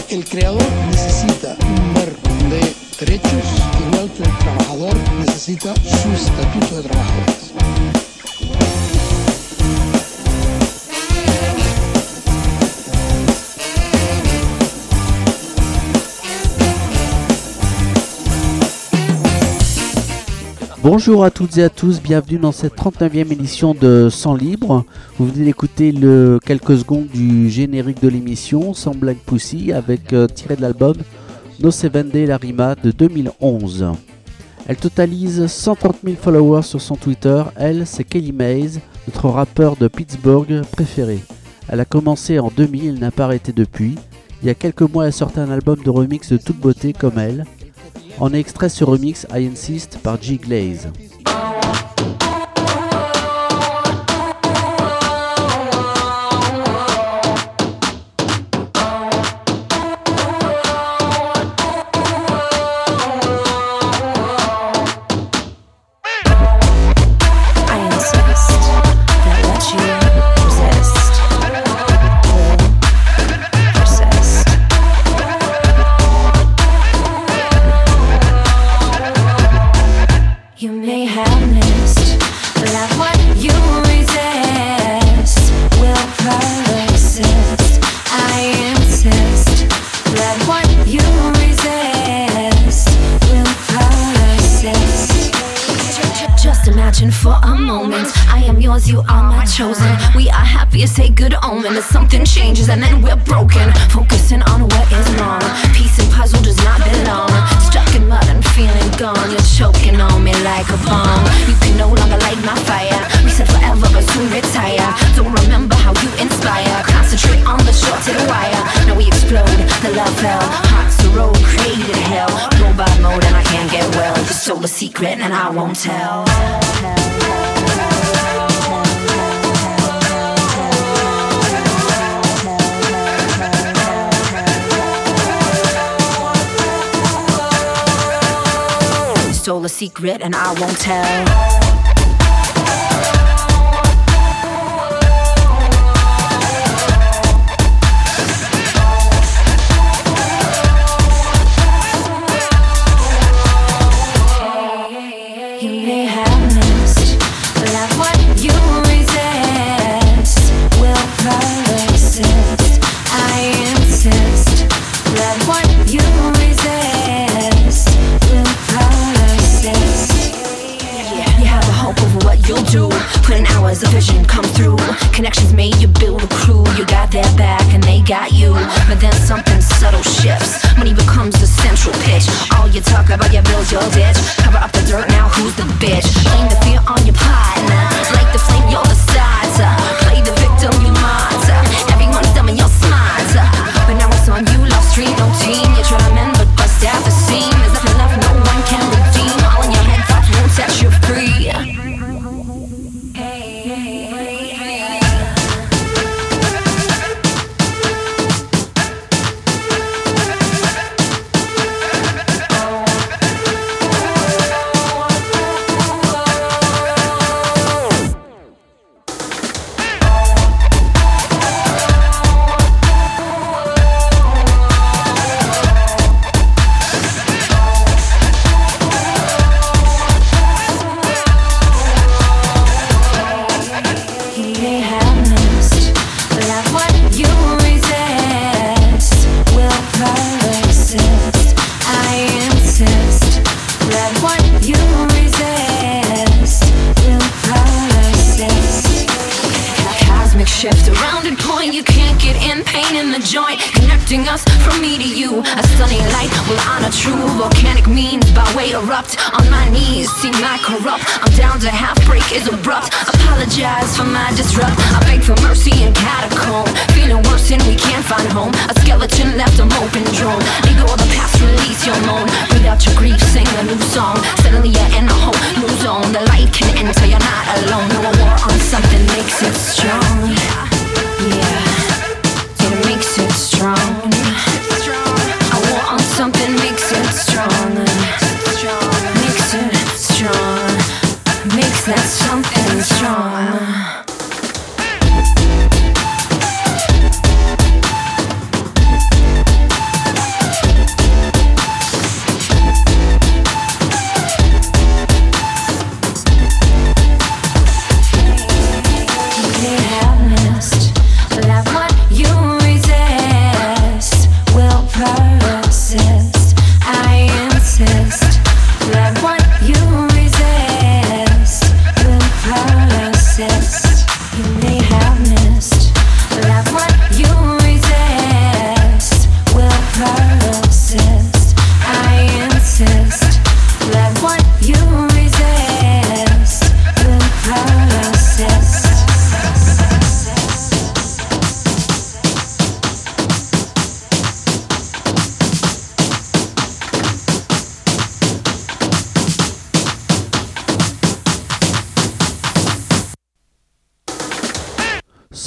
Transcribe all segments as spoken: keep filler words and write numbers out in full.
El creador necesita un marco de derechos, igual que el trabajador necesita su estatuto de trabajadores. Bonjour à toutes et à tous, bienvenue dans cette trente-neuvième édition de Sang Libre. Vous venez d'écouter le quelques secondes du générique de l'émission Sans Black Pussy avec euh, tiré de l'album No Se Vende La Rima de deux mille onze. Elle totalise cent trente mille followers sur son Twitter. Elle, c'est Kelly Mays, notre rappeur de Pittsburgh préféré. Elle a commencé en deux mille, elle n'a pas arrêté depuis. Il y a quelques mois, elle sortait un album de remix de toute beauté comme elle. En extrait ce remix I Insist par G Glaze. Say good omen as something changes and then we're broken. Focusing on what is wrong. Peace and puzzle does not belong. Stuck in mud and feeling gone. You're choking on me like a bomb. You can no longer light my fire. We said forever but soon retire. Don't remember how you inspire. Concentrate on the shorted wire. Now we explode, the love fell. Hearts the road, created hell. Robot mode and I can't get well. You stole a secret and I won't tell. Stole a secret and I won't tell. A vision come through. Connections made you build a crew. You got their back and they got you. But then something subtle shifts. Money becomes the central pitch. All you talk about, you build your ditch. Cover up the dirt, now who's the bitch? Blame the fear on your partner. Like the flame, you're the starter. Play the victim, you martyr. Everyone's dumb and you're smarter. But now it's on you, lost stream, no team. You try to mend but bust at the seam. There's nothing left, no one can redeem. All in your head, thoughts won't set you free. Us from me to you, a stunning light will honor true volcanic means by way erupt on my knees, seem like corrupt. I'm down to half break is abrupt. Apologize for my disrupt. I beg for mercy in catacomb. Feeling worse and we can't find home. A skeleton left a moping drone. Let go of the past, release your moan. Without your grief, sing a new song. Suddenly you're in a whole new zone. The light can enter, you're not alone. No war on something makes it strong. Yeah, it makes it strong. A war on something makes it strong. Makes it strong. Makes that something strong.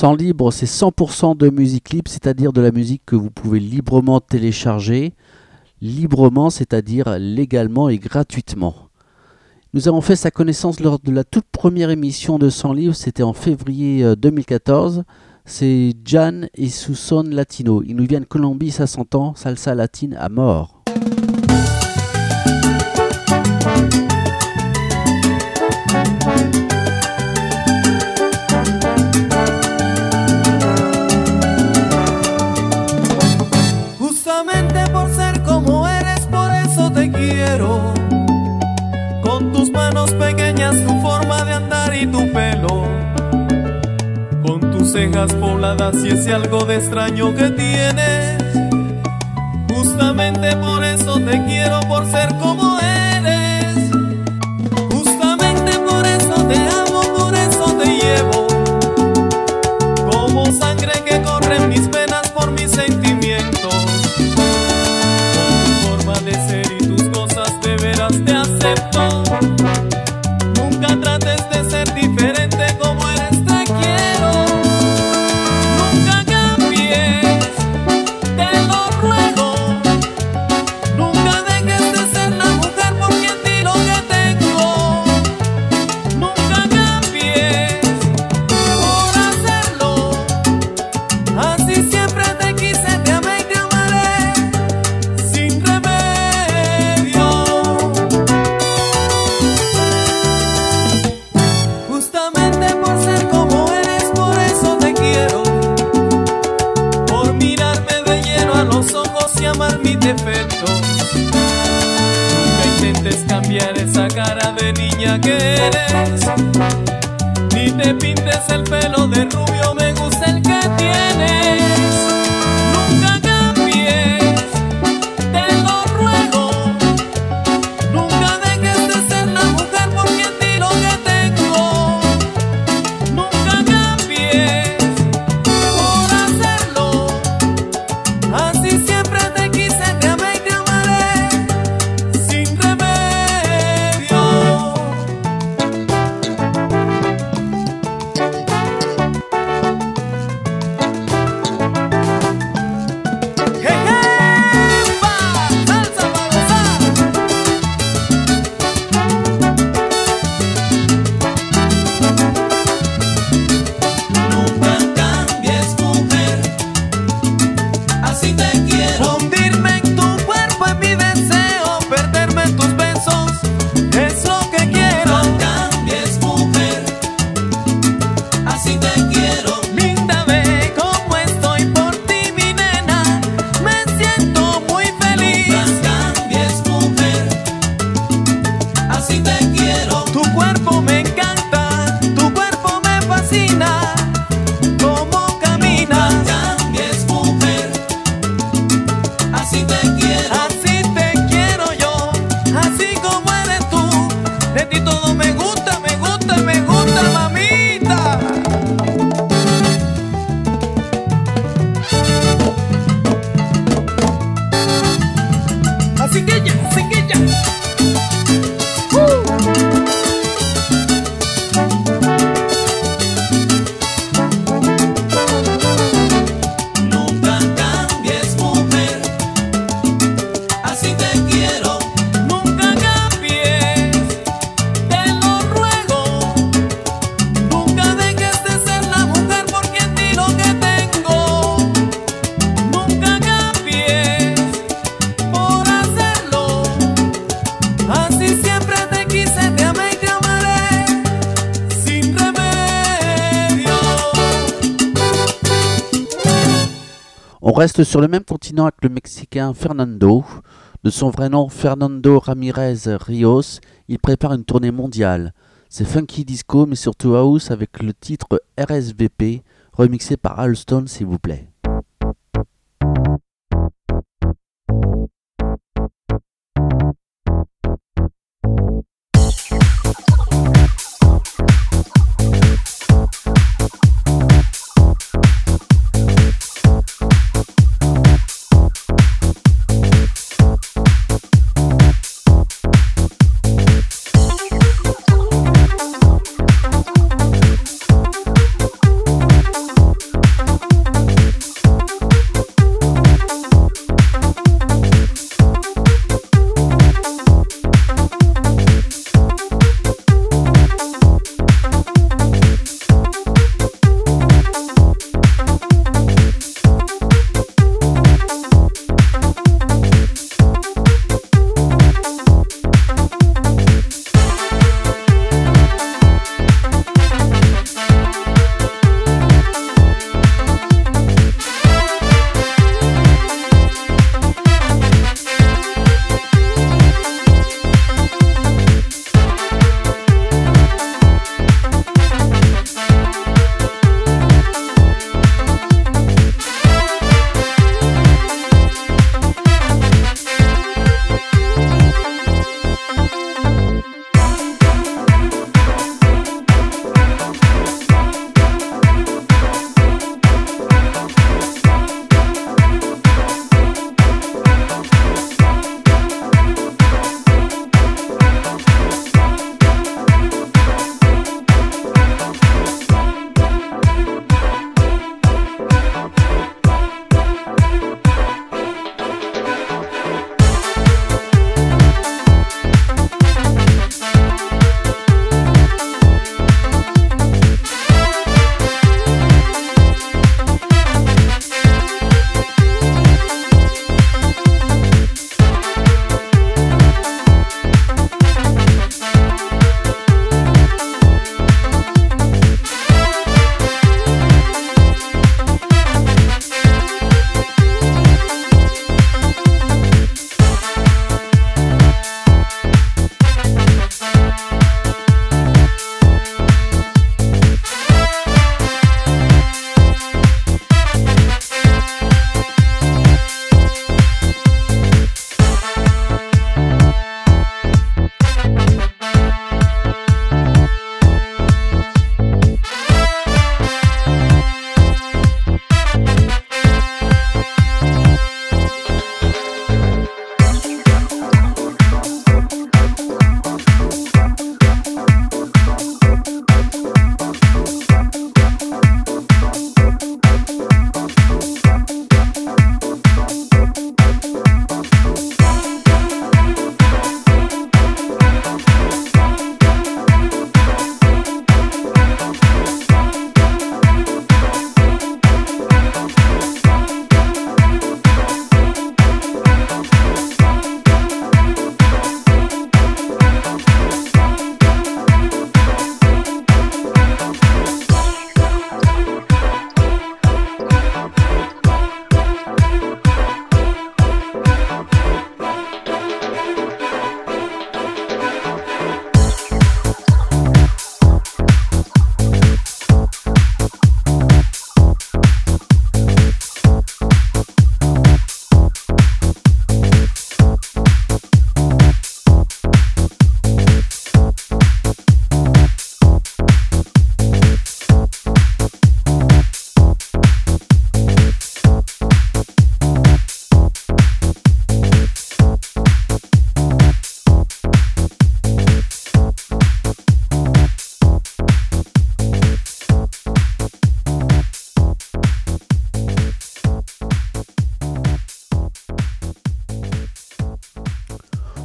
Sans libre, c'est cent pour cent de musique libre, c'est-à-dire de la musique que vous pouvez librement télécharger, librement, c'est-à-dire légalement et gratuitement. Nous avons fait sa connaissance lors de la toute première émission de Sans Livre, c'était en février deux mille quatorze. C'est Jan et su son latino. Il nous vient de Colombie, ça s'entend, salsa latine à mort. Justamente por ser como eres, por eso te quiero. Con tus manos pequeñas, tu forma de andar y tu pelo, con tus cejas pobladas y ese algo de extraño que tienes. Justamente por eso te quiero, por ser como eres. Justamente por eso te amo, por eso te llevo. Como sangre que corre en mis venas por mis sentimientos. Con tu forma de ser y tus cosas de veras te acepto. Nunca trates de ser diferente como eres, te quiero. Nunca cambies, te lo ruego. Nunca dejes de ser la mujer por quien di lo que tengo. Nunca cambies por hacerlo. Así siempre te quise, te amé y te amaré sin remedio. Justamente por ser como eres, por eso te quiero. Por mirarme de lleno a los ojos y amar mis defectos. Nunca intentes cambiar esa cara de niña que eres. Ni te pintes el pelo de rubio, me gusta el que tienes. Nunca cambies, te lo ruego. Nunca dejes de ser la mujer por quien di lo que tengo. Nunca cambies por hacerlo. Así siempre te quise, te amé y te amaré sin remedio. Hey, hey, va, salsa pa' gozar. Nunca cambies, mujer, así te quiero. Hundirme en tu cuerpo es mi deseo, perderme en tus besos es lo que quiero. No cambies, mujer, así te quiero. Linda, ve cómo estoy por ti, mi nena, me siento muy feliz. No cambies, mujer, así te quiero. Tu cuerpo me encanta, tu cuerpo me fascina, cómo caminas. No cambies, mujer, así te quiero. Así te quiero yo, así como eres tú. De ti todo me gusta, me gusta, me gusta, mamita. Así que ya, así que ya. Nunca cambies, mujer, así te quiero. Nunca cambies, te lo ruego. Nunca dejes de ser la mujer por quien di lo que tengo. Nunca cambies por hacerlo. Así siempre te quise, te amé y te amaré sin remedio. On reste sur le même continent avec le Mexicain Fernando. De son vrai nom, Fernando Ramirez Rios, il prépare une tournée mondiale. C'est funky disco, mais surtout house avec le titre R S V P, remixé par Alston, s'il vous plaît.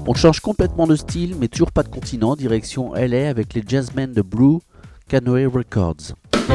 On change complètement de style, mais toujours pas de continent, direction L A avec les jazzmen de Blue Canoe Records.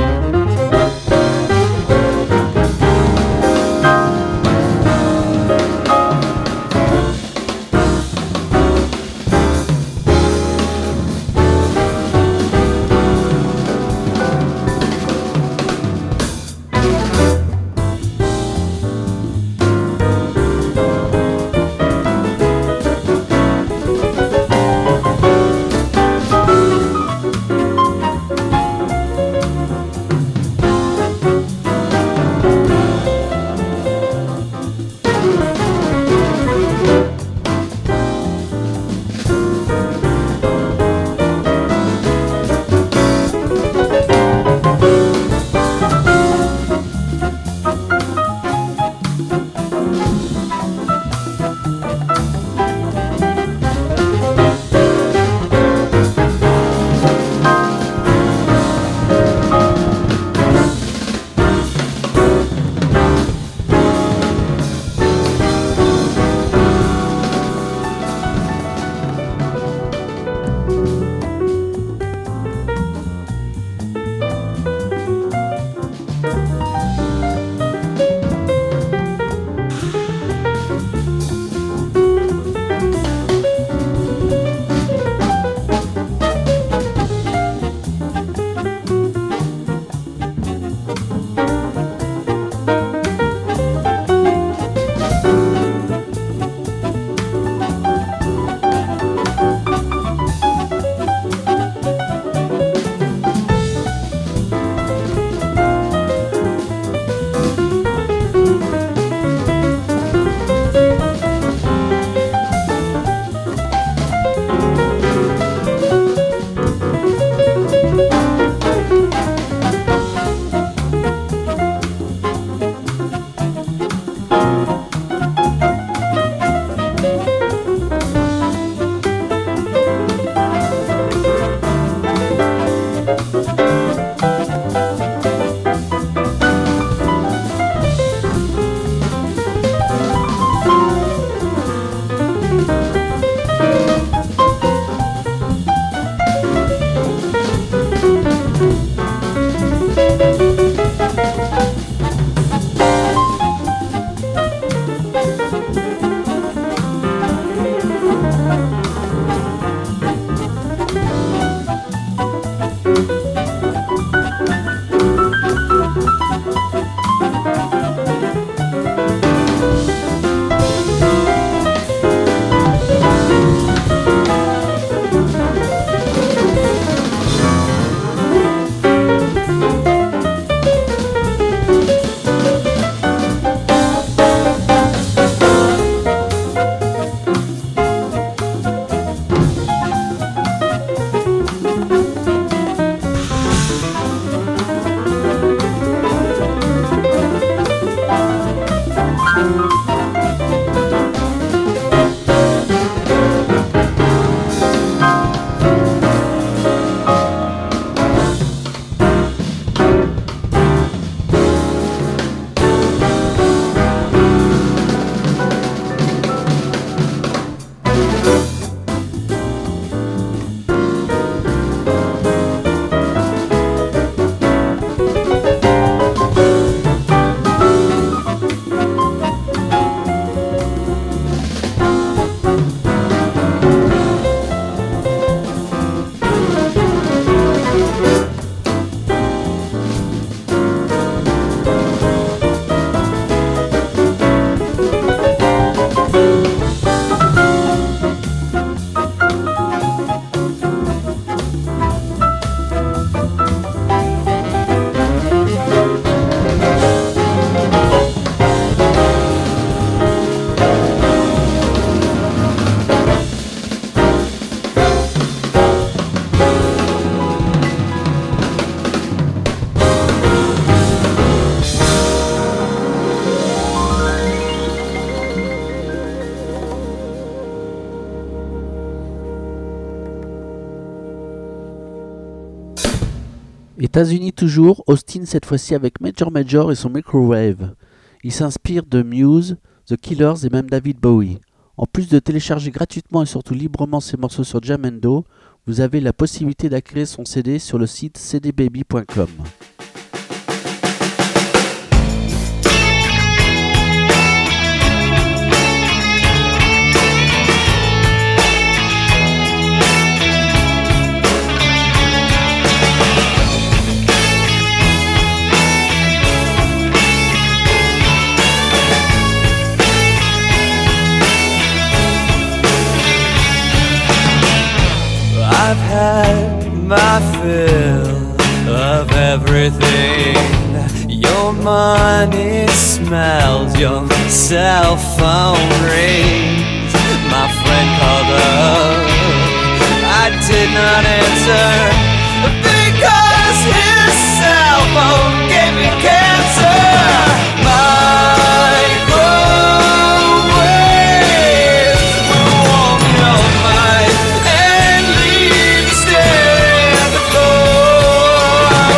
États-Unis toujours, Austin cette fois-ci avec Major Major et son Microwave. Il s'inspire de Muse, The Killers et même David Bowie. En plus de télécharger gratuitement et surtout librement ces morceaux sur Jamendo, vous avez la possibilité d'acquérir son C D sur le site c d baby point com. I've had my fill of everything. Your money smells, your cell phone rings. My friend called up, I did not answer because his cell phone gave me cancer. Microwaves will warm your mind and leave you staring at the floor.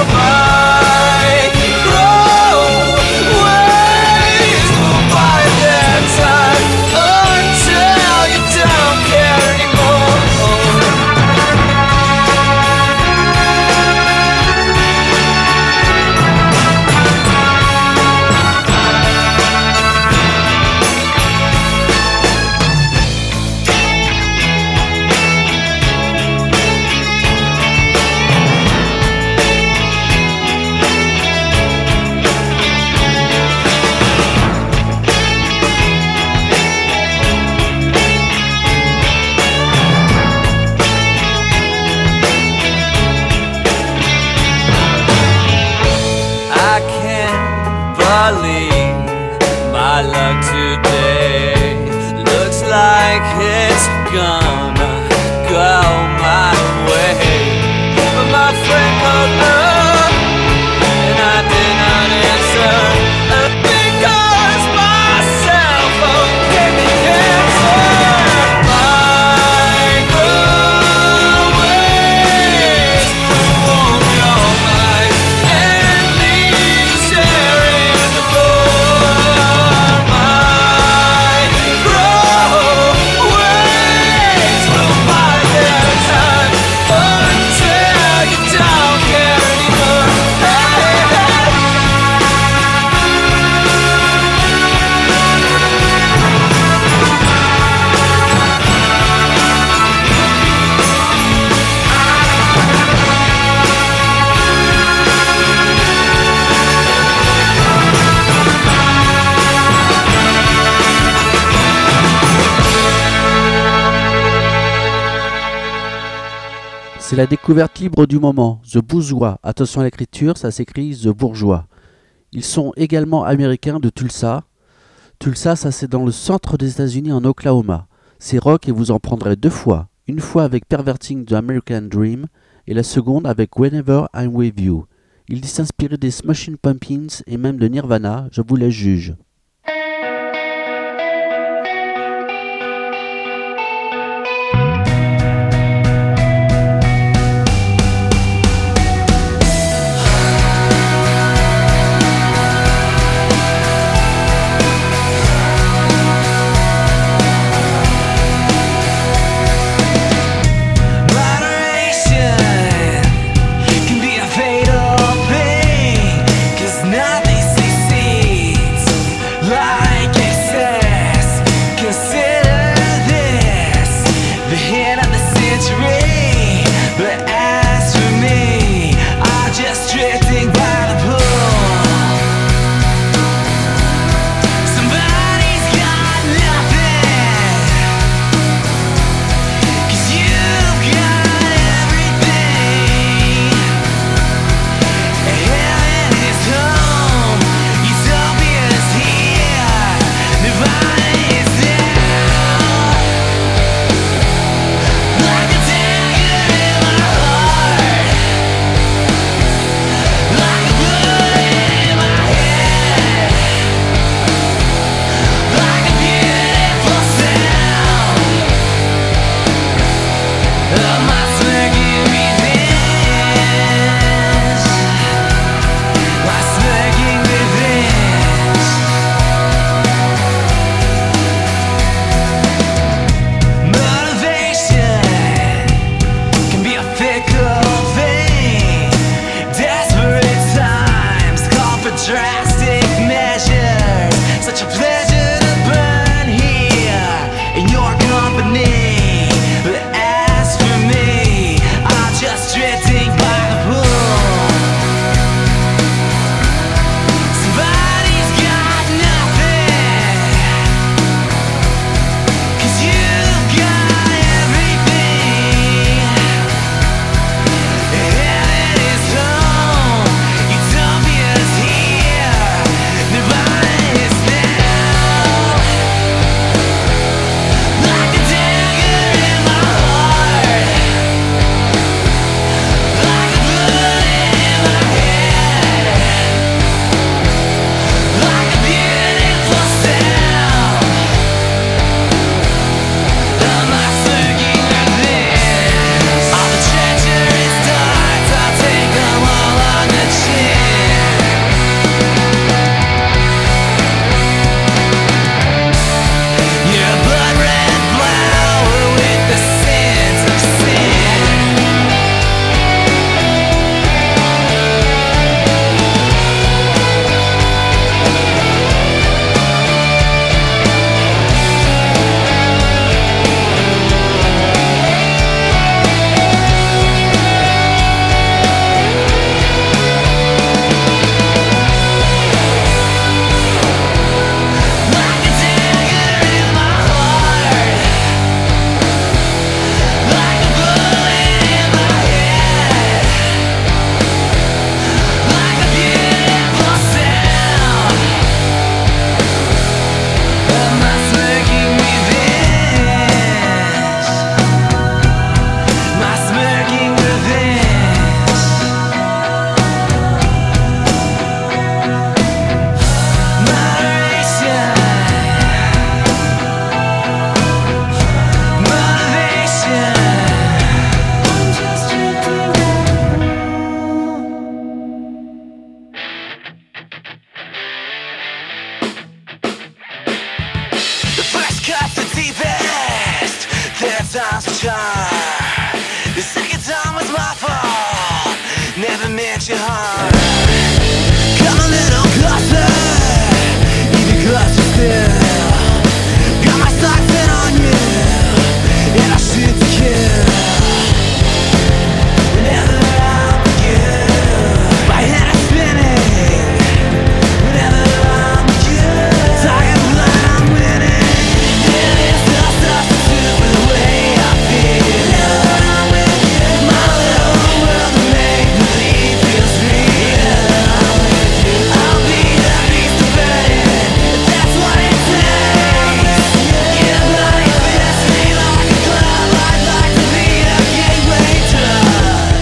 Microwaves will buy their time until you don't care anymore. I can't believe my luck today. Looks like it's gonna go my way. But my friend called up and I did not answer because my cell phone gave me cancer. Microwaves will warm your mind and leave you staring at the floor. Microwaves will buy their time until you don't care anymore. Hey, hey. C'est la découverte libre du moment, The Bourgeois. Attention à l'écriture, ça s'écrit The Bourgeois. Ils sont également américains de Tulsa. Tulsa, ça c'est dans le centre des États-Unis en Oklahoma. C'est rock et vous en prendrez deux fois. Une fois avec Perverting the American Dream et la seconde avec Whenever I'm With You. Ils disent s'inspirer des Smashing Pumpkins et même de Nirvana, je vous laisse juge. Moderation can be a fatal thing, 'cause nothing succeeds time. The second time was my fault. Never meant you harm. Come a little closer, even closer still. Got my sights set on you, and I shoot to kill. Whenever I'm with you, my head is spinning. Whenever I'm with you, talking blood, I'm winning. There is no substitute for the way I feel. Whenever I'm with you, my little world of make-believe feels real. I'll be the beast of burden, if that's what it takes. Your body fits me like a glove. I'd like to be a gateway drug.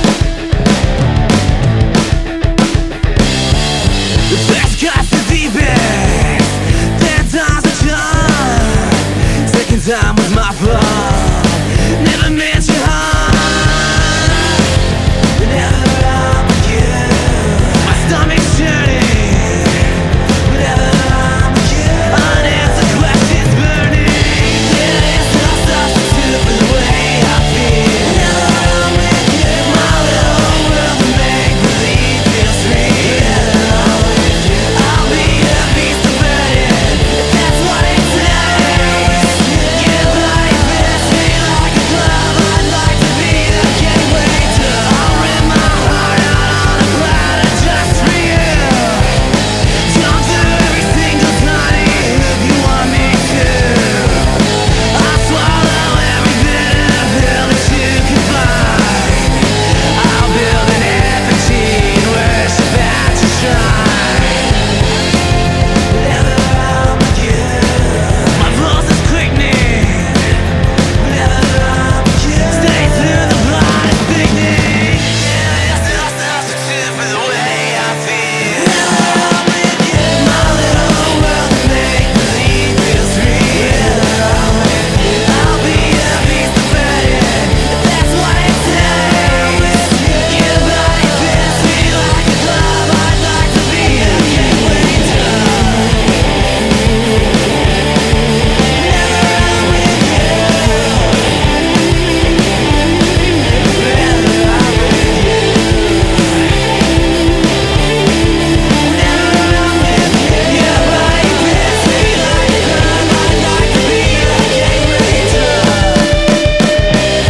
The first cut's the deepest, ten times the charm. Second time was my fault, never meant you harm. Whenever I'm with you, my stomach's churning. Whenever I'm with you, unanswered questions burning. There is no substitute for the way I feel. Whenever I'm with you, my little world of make-believe feels real. I'll be the beast of burden, if that's what it takes. Your body fits me like a glove. I'd like to be the gateway drug. I'll rip my heart out on a platter just for you. Jump through every single tiny hoop you want me to. I'll swallow every bit of hell that you can find. I'll build an effigy and worship at your shrine. Whenever I'm with you, my pulse is quickening. Whenever I'm with you, stay through the blood is thickening. There is no substitute for the way I feel. Whenever I'm with you, my little world of make-believe feels real. I'll be the beast of burden, if that's what it takes. Your body fits me like a glove. I'd like to be a gateway drug. Whenever I'm with you, whenever I'm with you, whenever I'm with you, your body fits me like a glove. I'd like to be a gateway drug.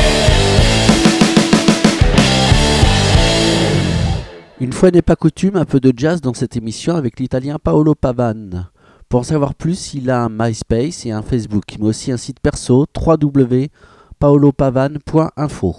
Une fois n'est pas coutume, un peu de jazz dans cette émission avec l'italien Paolo Pavan. Pour en savoir plus, il a un MySpace et un Facebook, mais aussi un site perso w w w point paolo pavan point info.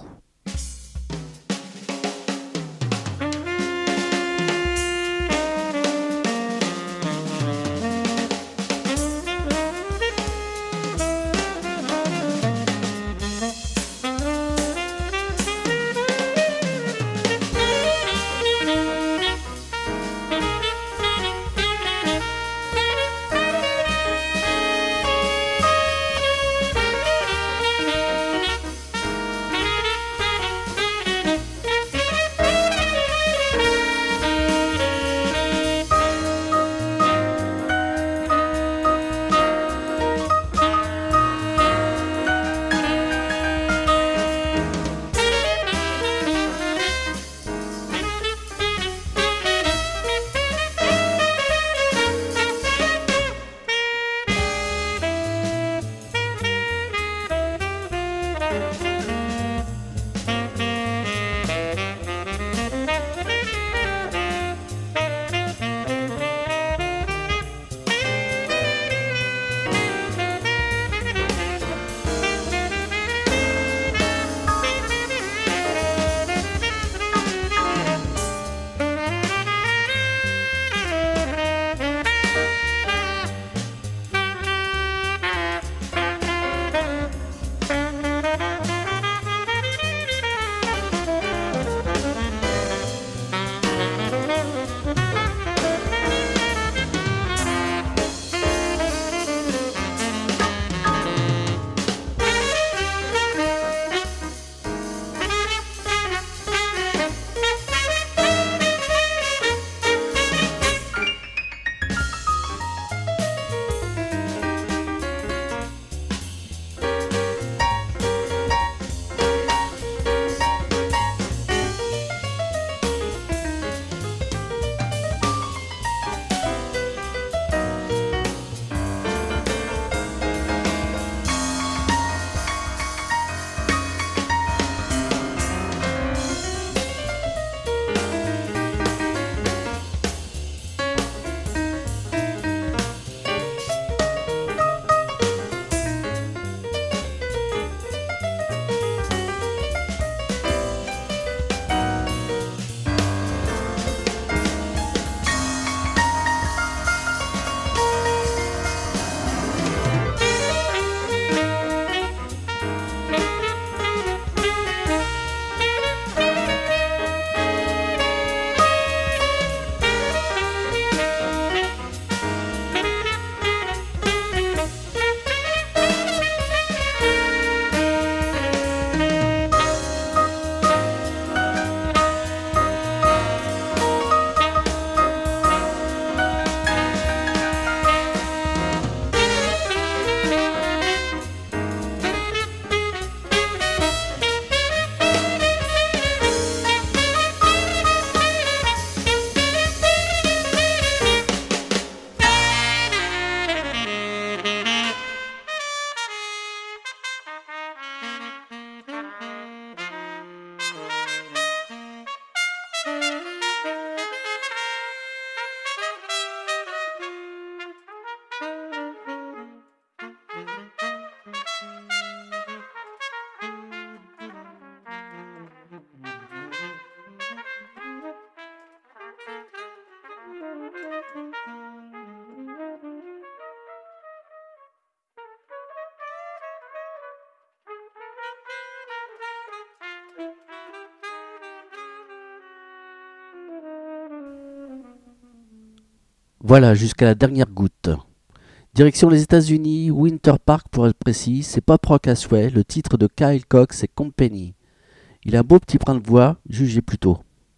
Voilà, jusqu'à la dernière goutte. Direction les États-Unis, Winter Park pour être précis, c'est Pop Rock à souhait, le titre de Kyle Cox et Company. Il a un beau petit brin de voix, jugez plutôt.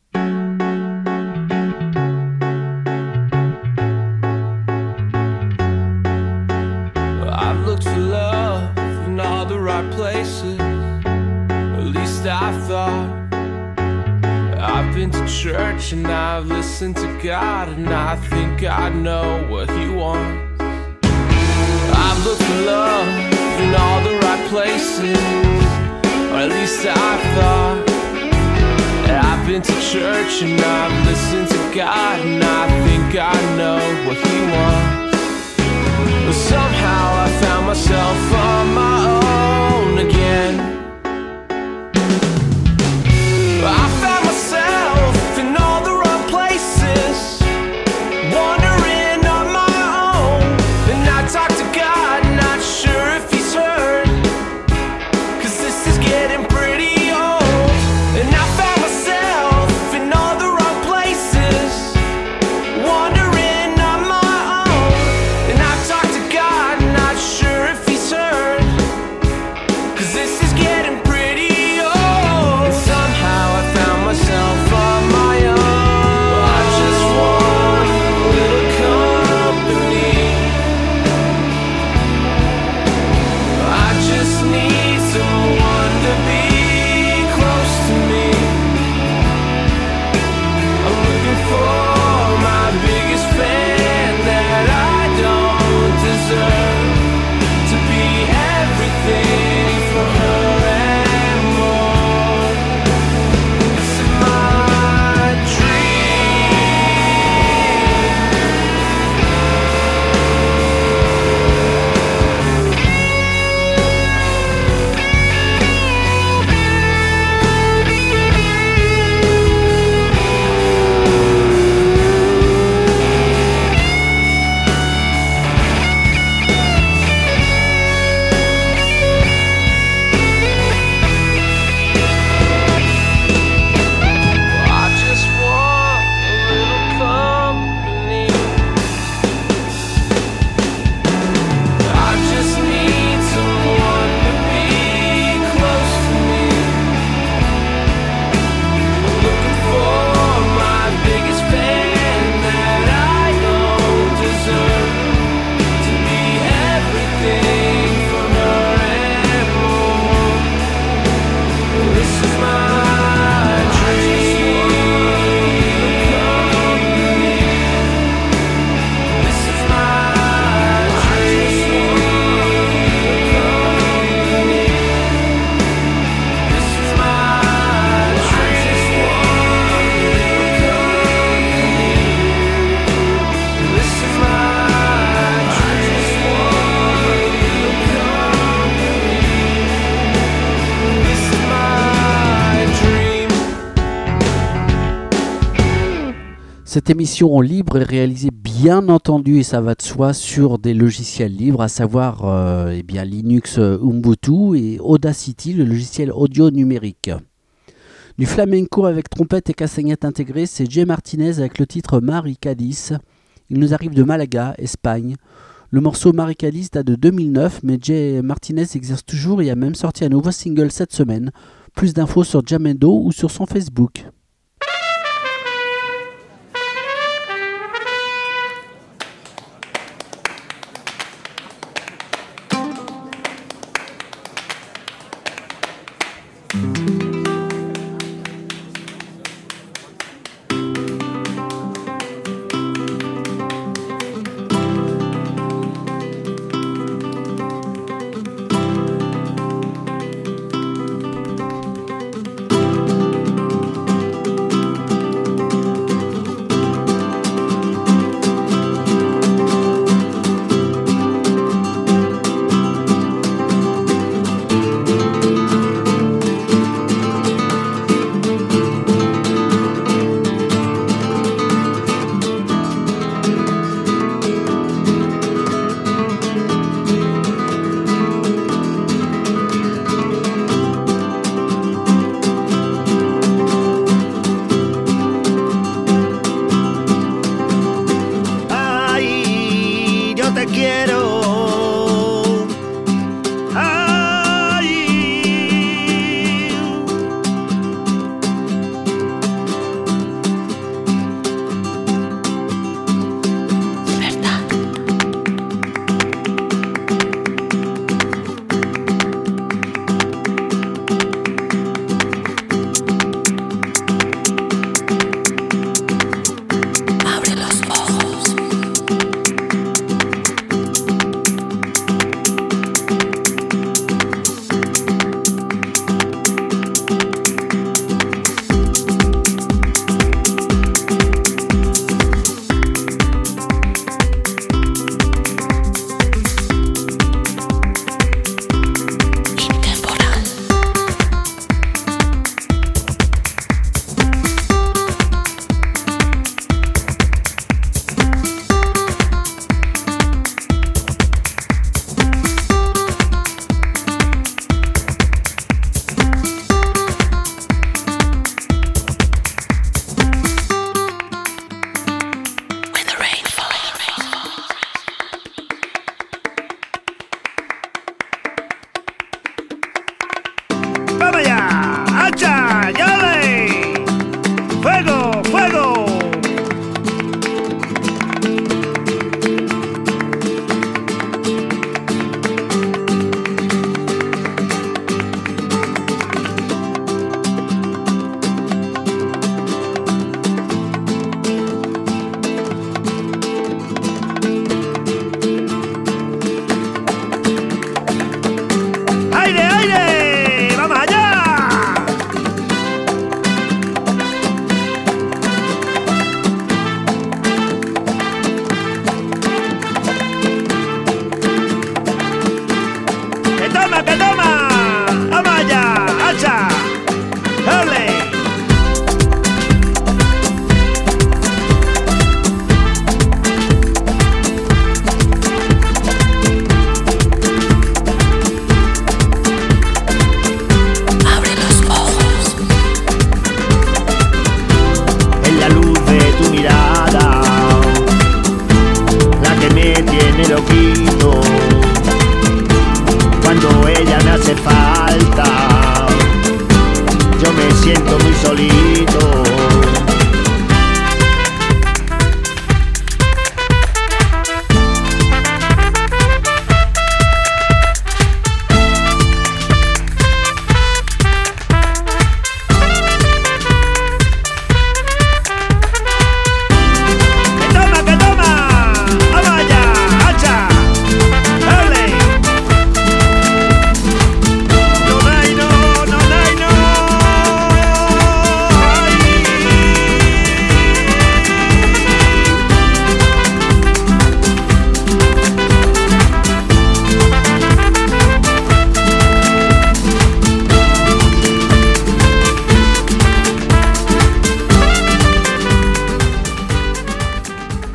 I've looked for love in all the right places, at least I thought. I've been to church and I've listened to God, and I think I know what He wants. I've looked for love in all the right places, or at least I thought. I've been to church and I've listened to God, and I think I know what He wants. But somehow I found myself on my own again. I found myself in all the wrong places, wandering on my own. And I talk to God, not sure if He's heard, 'cause this is getting pretty old. And I found myself in all the wrong places, wandering on my own. And I talk to God, not sure if He's heard, 'cause this is getting pretty old. And somehow I found myself on my own. I just want a little company. I just need someone to be close to me. I'm looking for my biggest fan that I don't deserve, to be everything for her and more. This is my dream. I just want a little company. I just need someone to be close to me. I'm looking for my biggest fan that I don't deserve, to be everything for her and more. This is my dream. This is my dream. This is my dream. This is my dream. Cette émission libre est réalisée bien entendu, et ça va de soi, sur des logiciels libres, à savoir euh, eh bien, Linux euh, Ubuntu et Audacity, le logiciel audio numérique. Du flamenco avec trompette et castagnette intégrée, c'est Jay Martinez avec le titre Marie Cadiz. Il nous arrive de Malaga, Espagne. Le morceau Marie Cadiz date de deux mille neuf, mais Jay Martinez exerce toujours et a même sorti un nouveau single cette semaine. Plus d'infos sur Jamendo ou sur son Facebook.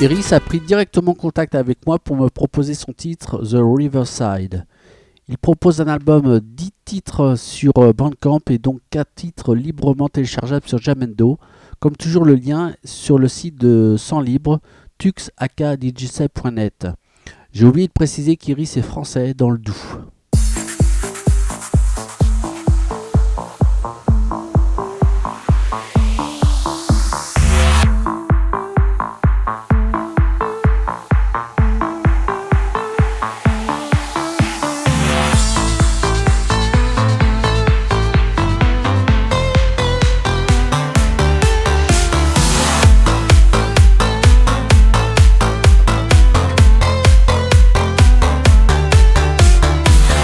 Iris a pris directement contact avec moi pour me proposer son titre The Riverside. Il propose un album dix titres sur Bandcamp et donc quatre titres librement téléchargeables sur Jamendo. Comme toujours, le lien sur le site de Sans Libre, tux aka d j set point net. J'ai oublié de préciser qu'Iris est français dans le Doubs. I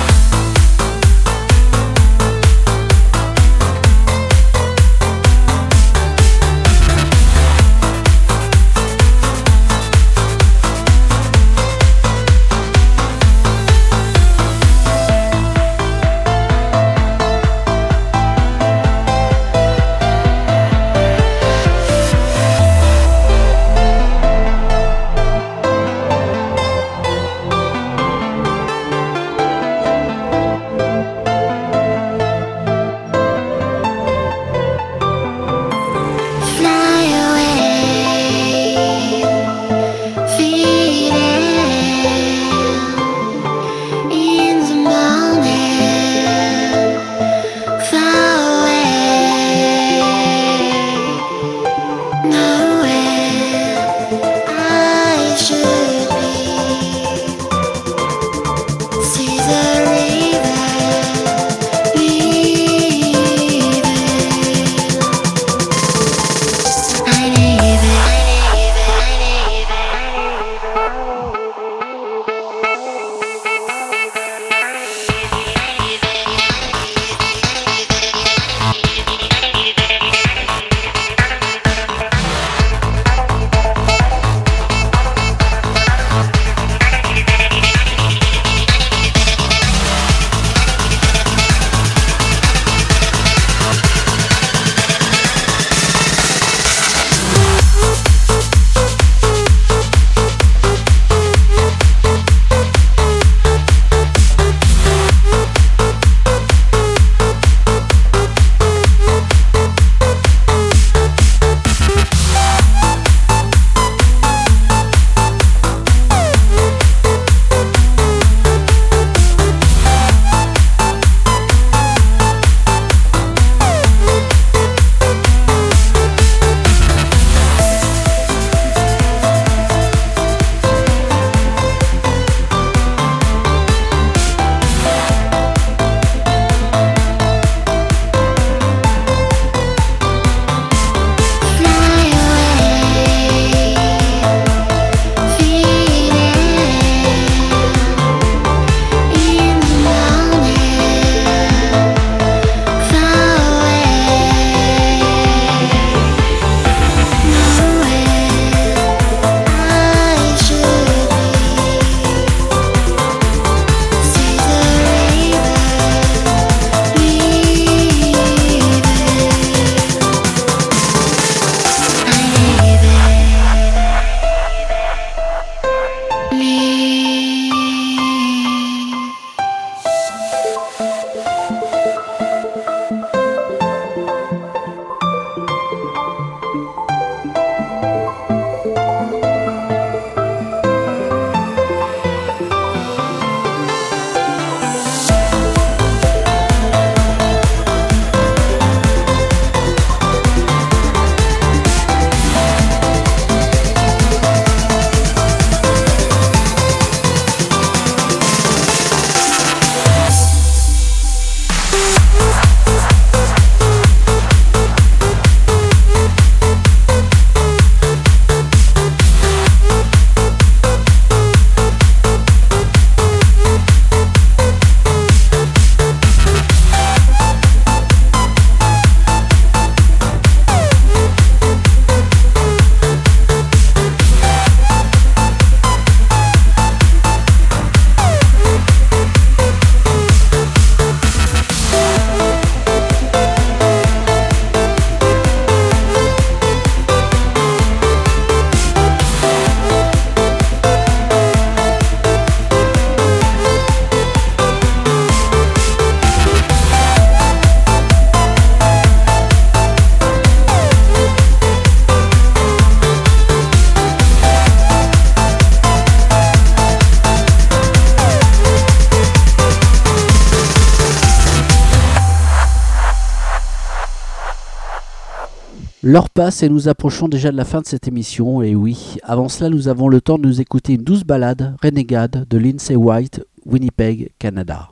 L'heure passe et nous approchons déjà de la fin de cette émission. Et oui, avant cela, nous avons le temps de nous écouter une douce balade, Renegade, de Lindsay White, Winnipeg, Canada.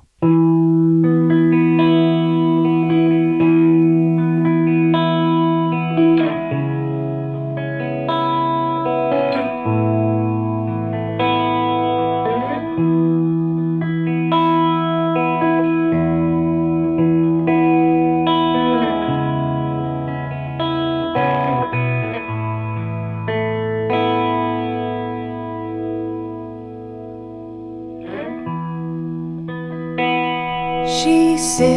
She says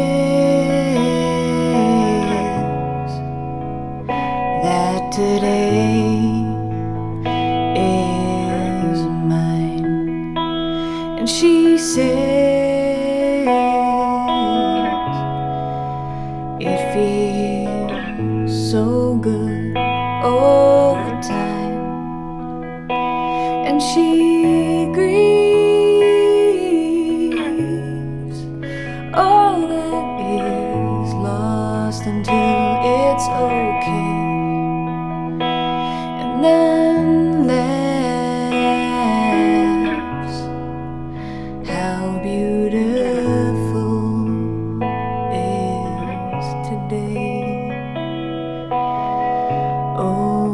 that today is mine, and she says it feels so good all the time, and she agrees. All that is lost until it's okay, and then laughs. How beautiful is today. Oh,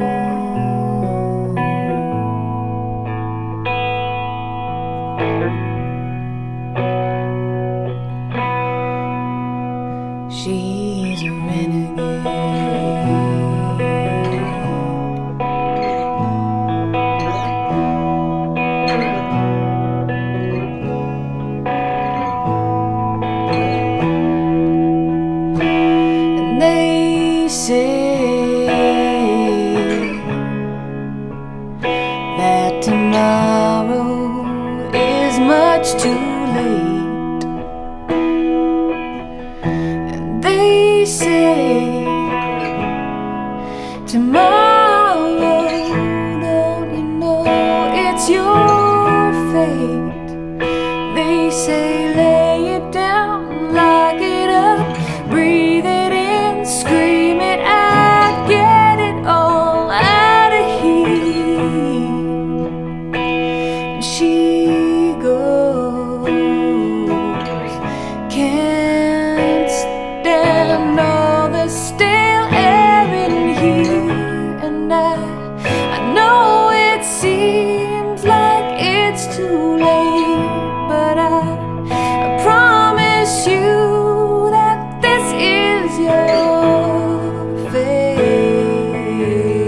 she's a renegade. And they say that tomorrow is much too late. They say tomorrow, don't you know it's your fate? They say lay it down, lock it up, breathe it in, scream it out, get it all out of here. And she goes, can't stand all the stale air in here, and I, I know it seems like it's too late, but I, I promise you that this is your fate,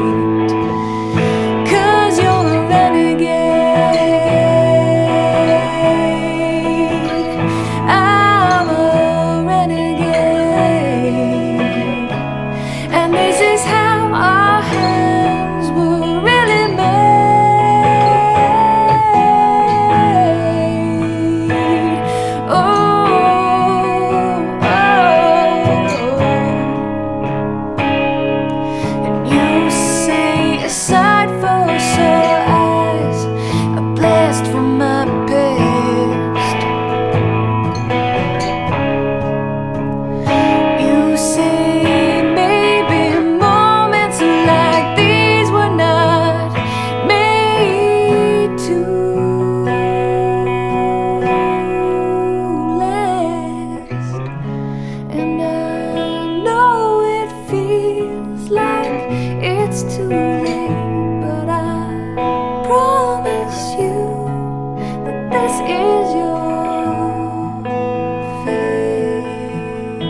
'cause you're a renegade. I'm a renegade, and this is how our hands were really made. Oh, oh, and you say a sight for sore eyes, a blast from my past. You say maybe moments like these were not made to last, and I know it feels like it's too late, but I promise you that this is your fate,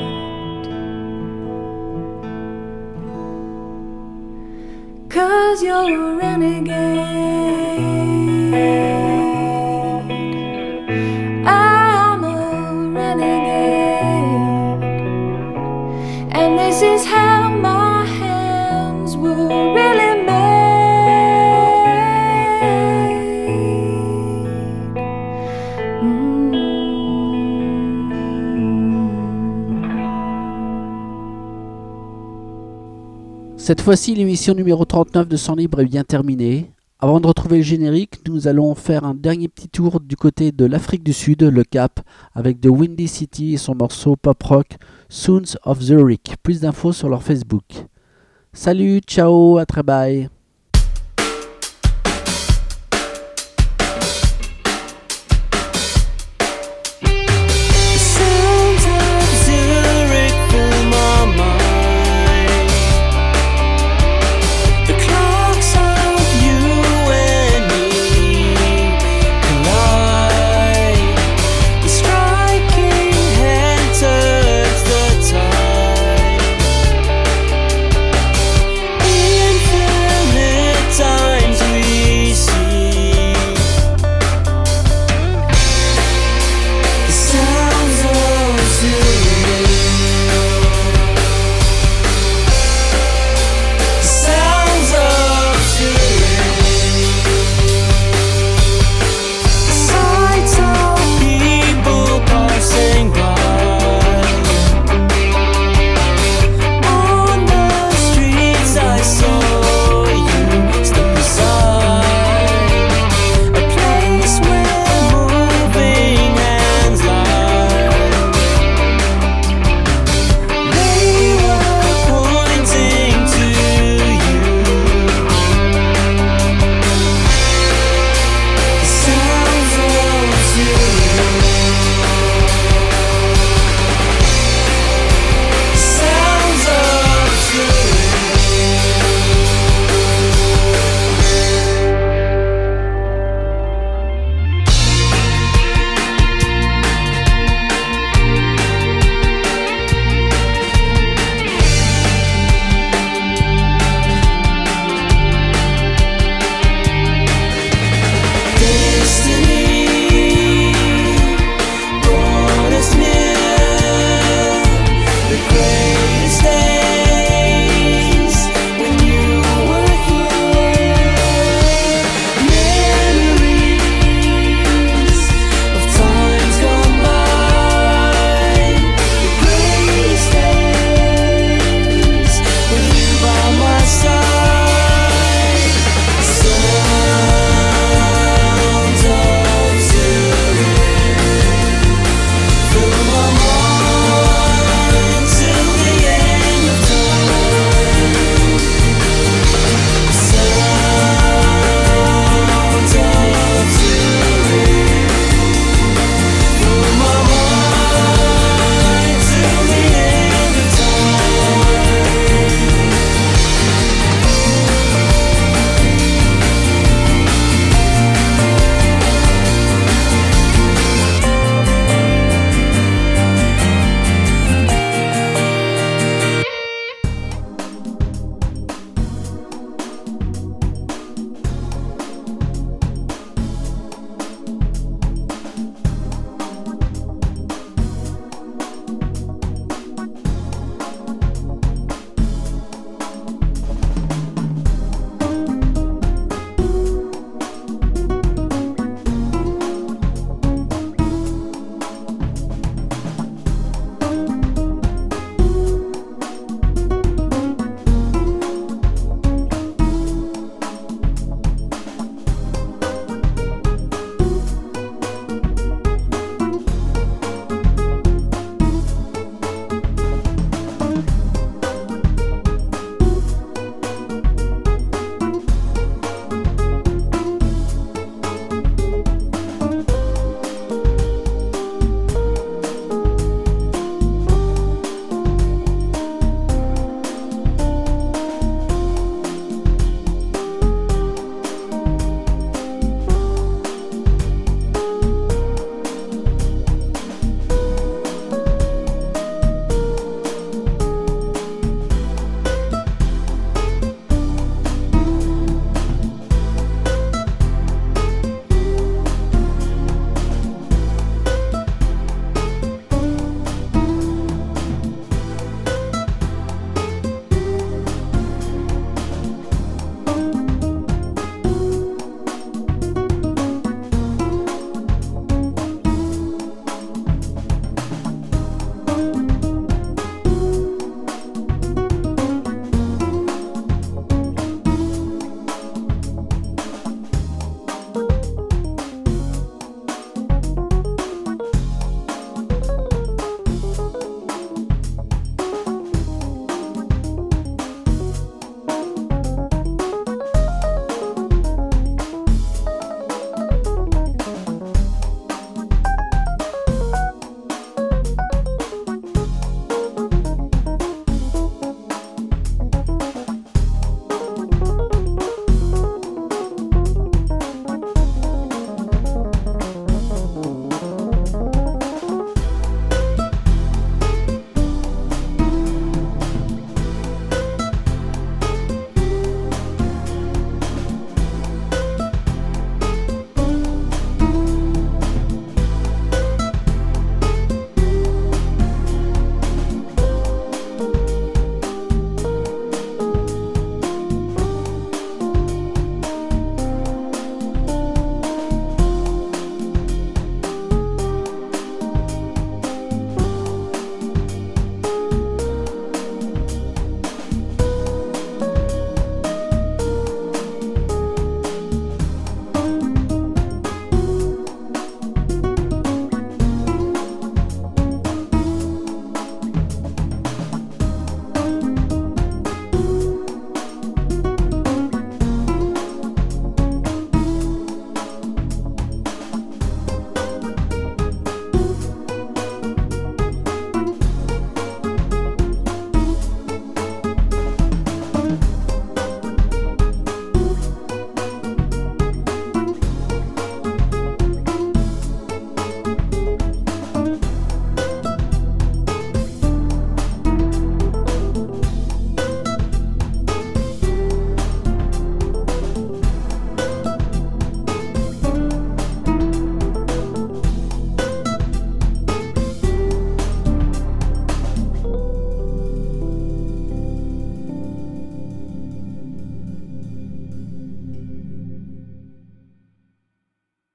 'cause you're a renegade. I'm a renegade, and this is how my hands were really made. Mm. Cette fois-ci, l'émission numéro trente-neuf de Sang Libre est bien terminée. Avant de retrouver le générique, nous allons faire un dernier petit tour du côté de l'Afrique du Sud, le Cap, avec The Windy City et son morceau pop-rock Sounds of Zurich. Plus d'infos sur leur Facebook. Salut, ciao, à très bye.